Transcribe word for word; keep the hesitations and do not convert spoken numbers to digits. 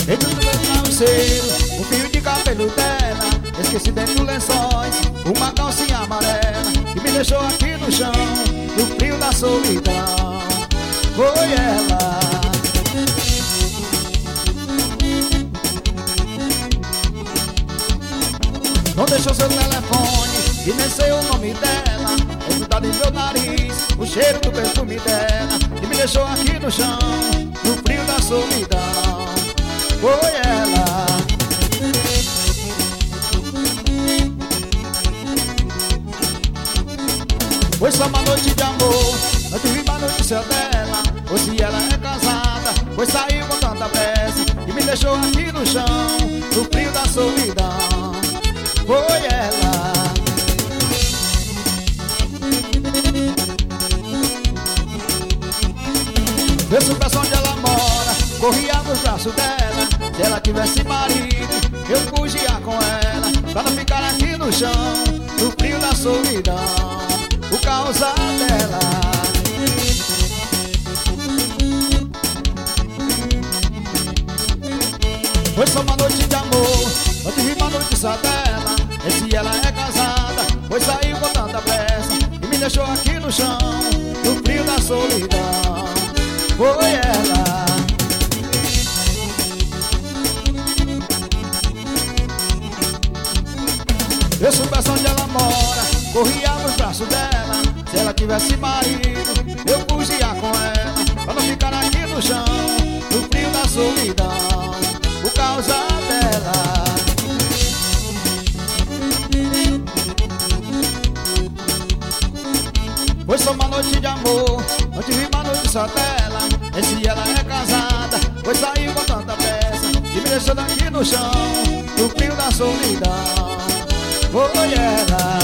Dentro do meu travesseiro, o fio de cabelo dela. Esqueci dentro dos lençóis uma calcinha amarela que me deixou aqui no chão, no frio da solidão. Foi ela. Não deixou seu telefone e nem sei o nome dela. É grudado em meu nariz o cheiro do perfume dela que me deixou aqui no chão, no frio da solidão. Foi ela. Foi só uma noite de amor, eu tive uma notícia dela. Ou se ela é casada, pois saiu com tanta pressa e me deixou aqui no chão, no frio da solidão. Foi ela. Eu soubesse onde ela mora, corria nos braços dela. Se ela tivesse marido, eu fugia com ela, pra não ficar aqui no chão, no frio da solidão, por causa dela. Foi só uma noite de amor, eu tive uma notícia dela. E se ela é casada, pois saiu com tanta pressa e me deixou aqui no chão, no frio da solidão. Foi ela. Eu soubesse onde ela mora, corria nos braços dela. Se ela tivesse marido, eu fugia com ela, pra não ficar aqui no chão, no frio da solidão, por causa dela. Foi só uma noite de amor, não tive uma notícia dela. E se ela é casada, pois saiu com tanta pressa e me deixou daqui no chão, no frio da solidão. Foi ela.